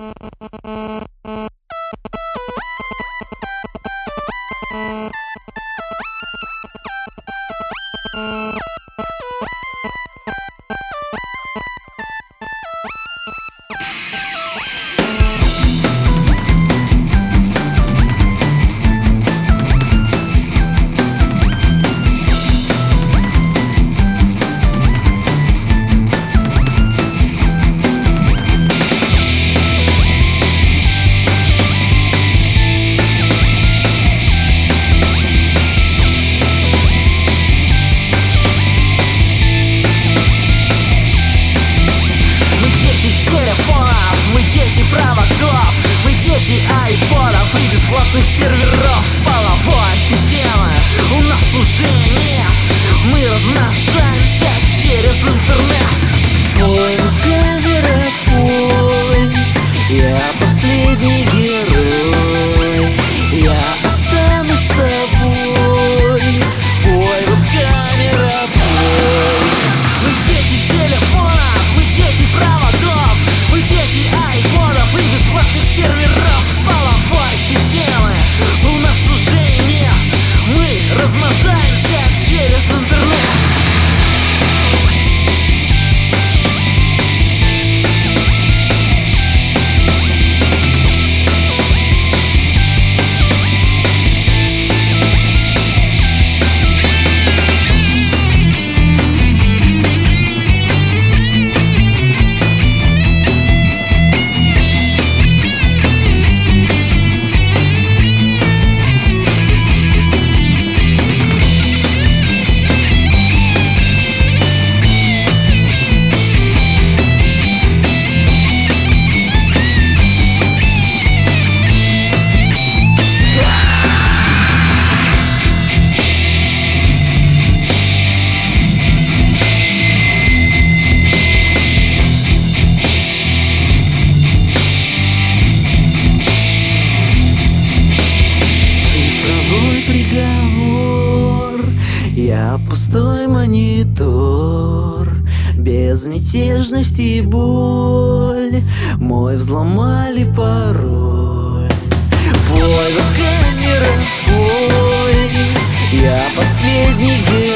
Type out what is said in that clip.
Айподов и бесплатных серверов. Половой системы у нас уже нет. Мы размножаемся через интернет. Ой, камера, пой, я последний герой. Я останусь с тобой. Пой, вот камера, пой. Мы дети телефонов, мы дети проводов, мы дети айподов и бесплатных серверов. Половой системы у нас уже нет. Мы размножаемся через интернет. Я пустой монитор, безмятежность и боль мой взломали пароль. Пой, камера, пой, я последний герой.